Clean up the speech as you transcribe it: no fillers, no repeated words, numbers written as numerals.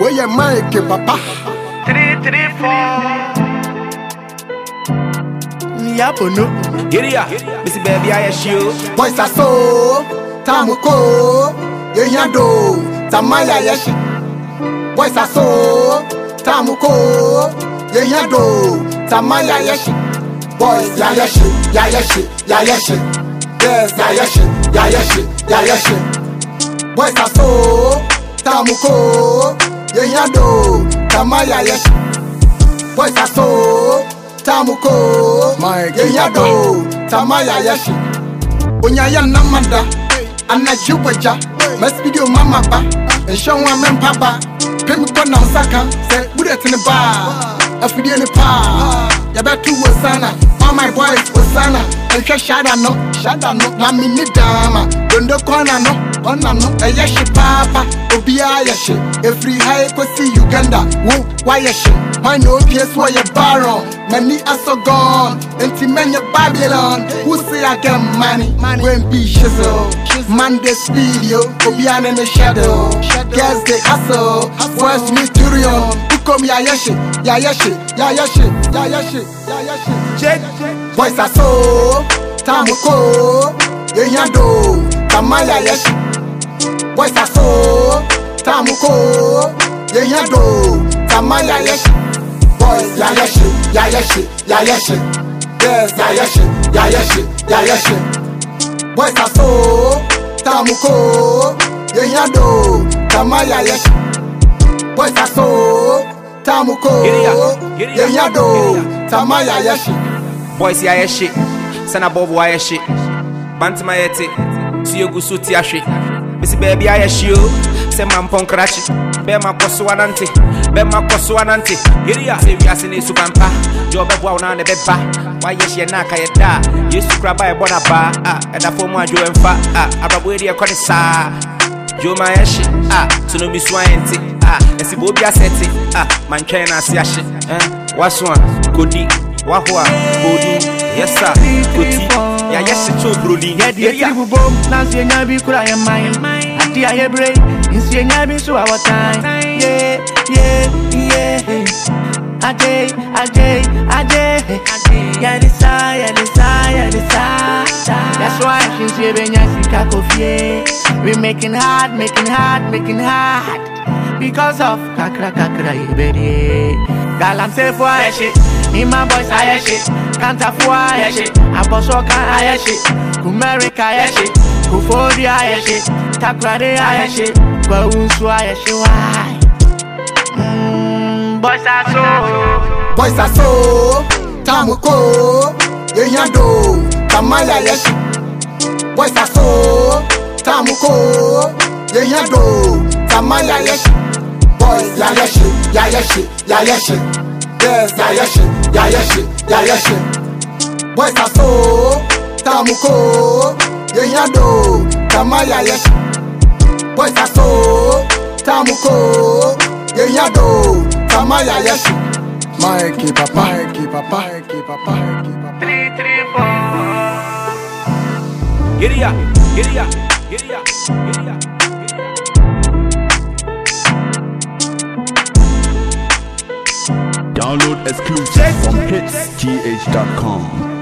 Boy, you Mike, papa. 334. Yapono. Iria, Missy Baby, I assure. Boys are so. Tamuko. Yeyado. Tamaya Yashi. Boys are so. Tamuko. Yeyado. Tamaya Yashi. Boys, Yayashi, Yayashi, Yayashi. Yes, Yayashi, Yayashi, Yayashi. Boys are so. Tamuko. Yeyado. Tamaya Yashi. Boys are so. Tamuko. Yeyado. Tamaya Yashi. Onyaya namada. Anna Jubaja. Must video mama ba. And show one man papa. Pim kona saka. Say, Buddha in the bar. A video in the pa. Yabatu wasana. All my boys wasana. And shada no. Mami ni dama. Dondo kona no. Ona no. A yashi papa. Obia yashi. Every high kosi Uganda. Woo. Why yashi? Why no PS why ya baron? Many are so gone. Enti menya Babylon. Who say I get money? When be shizzle. Monday video. Obian in the shadow. Guess they hustle. First mysterion. Who come Yayashi? Yayashi. Yayashi. Yayashi. Yayashi. Check. Boys are so. Tamuko. Yeyado. Tamaya Yashi. Boys are so. Tamuko. Yeyado. Tamaya Yashi. Boys, Yayashi, Yayashi, Yayashi. Yes, Yayashi, Yayashi, Yayashi. Boys are so. Tamuko. Yeyado. Tamaya Yashi. Boys are so. Tamuko. Yeyado. Tamaya Yashi. Boys, Yayashi. Sana Bob Yayashi. Bantama Yeti. Siyogusu Tiashi. Missy Baby, I assure. Say man pon crash. Bema Kosuanante. Bema Kosuanante. Iria. Say we are seeing Supampa. Job Bwana ne Beba. Why yes, ye naka ye da. Yes, to grab by a bonaba. And a former Joe and Fa. Ababuedi a Conisa. Joe Mayashi. To no be swanty. And see Bobia Seti. Manchina Siashi. What's one? Goody. Wahua. Goody. Yes, sir. Goody. Yeah, yes, it's so broody. Yeah, yeah, boom. Nancy and Yabi cry a mine. At the air break. You see a Yabi so our time. Yeah. A day. Yeah, that's why she's giving us a coffee. We making hard. Because of kakra, baby. Galam say for a shit. Me my boys, I shit. Can't afford a shit. Apostle can I shit. Kumerica I shit. Kufodia I shit. Takrade I shit. Bawunsu I shit. Why? Boys are so. Tamuko. Yeyado. Tamaya Yashi. Boys are so. Tamuko. Yeyado. Tamaya Yashi. Boys, Yayashi. Yes, Yayashi. Boys are so. Tamuko. Yeyado. Tamaya Yashi. Boys are so. Tamuko. Yeyado. Tamaya Yashi. Mikey papa. 334. Iria. Download exclusive from hitsgh.com.